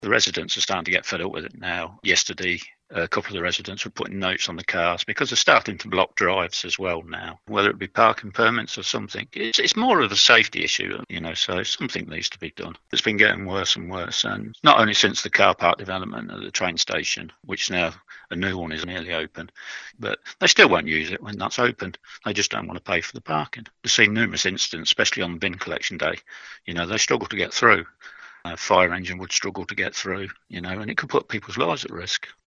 The residents are starting to get fed up with it now. Yesterday, a couple of the residents were putting notes on the cars because they're starting to block drives as well now, whether it be parking permits or something. It's more of a safety issue, so something needs to be done. It's been getting worse and worse, and not only since the car park development at the train station, which now a new one is nearly open, but they still won't use it when that's open. They just don't want to pay for the parking. We've seen numerous incidents, especially on bin collection day. They struggle to get through. A fire engine would struggle to get through, and it could put people's lives at risk.